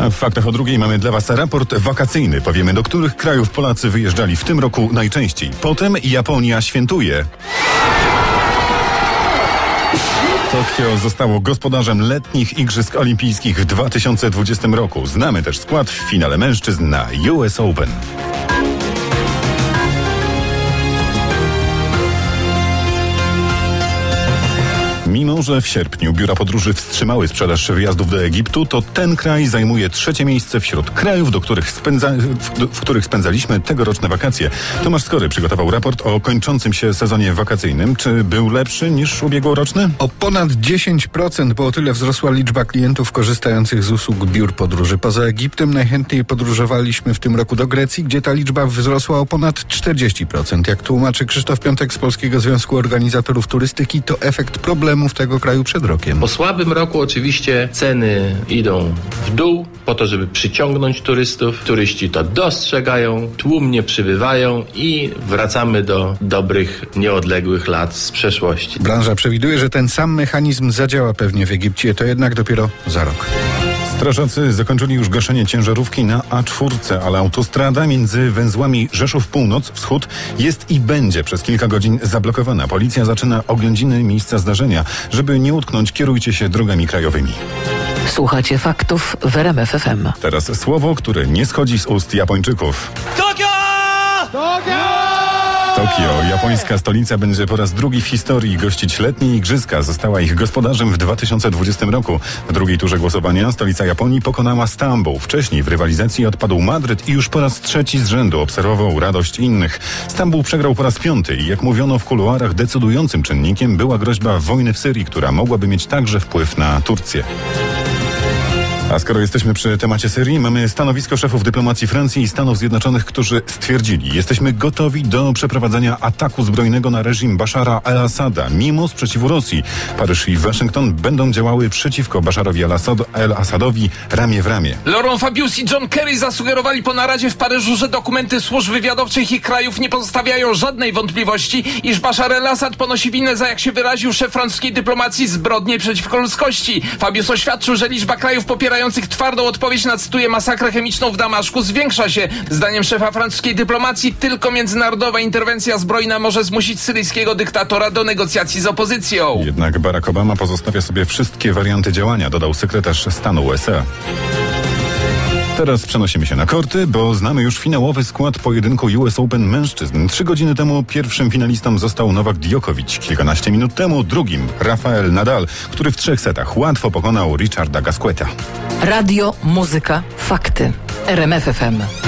A w faktach o drugiej mamy dla Was raport wakacyjny. Powiemy, do których krajów Polacy wyjeżdżali w tym roku najczęściej. Potem Japonia świętuje. Tokio zostało gospodarzem letnich Igrzysk Olimpijskich w 2020 roku. Znamy też skład w finale mężczyzn na US Open. Mimo że w sierpniu biura podróży wstrzymały sprzedaż wyjazdów do Egiptu, to ten kraj zajmuje trzecie miejsce wśród krajów, w których spędzaliśmy tegoroczne wakacje. Tomasz Skory przygotował raport o kończącym się sezonie wakacyjnym. Czy był lepszy niż ubiegłoroczny? O ponad 10%, bo o tyle wzrosła liczba klientów korzystających z usług biur podróży. Poza Egiptem najchętniej podróżowaliśmy w tym roku do Grecji, gdzie ta liczba wzrosła o ponad 40%. Jak tłumaczy Krzysztof Piątek z Polskiego Związku Organizatorów Turystyki, to efekt problemów tego kraju przed rokiem. Po słabym roku oczywiście ceny idą w dół po to, żeby przyciągnąć turystów. Turyści to dostrzegają, tłumnie przybywają i wracamy do dobrych, nieodległych lat z przeszłości. Branża przewiduje, że ten sam mechanizm zadziała pewnie w Egipcie, to jednak dopiero za rok. Strażacy zakończyli już gaszenie ciężarówki na A4, ale autostrada między węzłami Rzeszów Północ-Wschód jest i będzie przez kilka godzin zablokowana. Policja zaczyna oględziny miejsca zdarzenia. Żeby nie utknąć, kierujcie się drogami krajowymi. Słuchacie faktów w RMF FM. Teraz słowo, które nie schodzi z ust Japończyków. Tokio! Tokio, japońska stolica, będzie po raz drugi w historii gościć letnie igrzyska. Została ich gospodarzem w 2020 roku. W drugiej turze głosowania stolica Japonii pokonała Stambuł. Wcześniej w rywalizacji odpadł Madryt i już po raz trzeci z rzędu obserwował radość innych. Stambuł przegrał po raz piąty i jak mówiono w kuluarach, decydującym czynnikiem była groźba wojny w Syrii, która mogłaby mieć także wpływ na Turcję. A skoro jesteśmy przy temacie Syrii, mamy stanowisko szefów dyplomacji Francji i Stanów Zjednoczonych, którzy stwierdzili: jesteśmy gotowi do przeprowadzenia ataku zbrojnego na reżim Bashara al-Assada, mimo sprzeciwu Rosji. Paryż i Waszyngton będą działały przeciwko Basharowi al-Assadowi ramię w ramię. Laurent Fabius i John Kerry zasugerowali po naradzie w Paryżu, że dokumenty służb wywiadowczych ich krajów nie pozostawiają żadnej wątpliwości, iż Bashar al-Assad ponosi winę za, jak się wyraził szef francuskiej dyplomacji, zbrodnie przeciwko ludzkości. Fabius oświadczył, że liczba krajów popierających twardą odpowiedź na, cytuję, masakrę chemiczną w Damaszku zwiększa się. Zdaniem szefa francuskiej dyplomacji tylko międzynarodowa interwencja zbrojna może zmusić syryjskiego dyktatora do negocjacji z opozycją. Jednak Barack Obama pozostawia sobie wszystkie warianty działania, dodał sekretarz stanu USA. Teraz przenosimy się na korty, bo znamy już finałowy skład pojedynku US Open mężczyzn. 3 godziny temu pierwszym finalistą został Nowak Djokovic. Kilkanaście minut temu drugim Rafael Nadal, który w 3 setach łatwo pokonał Richarda Gasqueta. Radio, muzyka, fakty. RMF FM.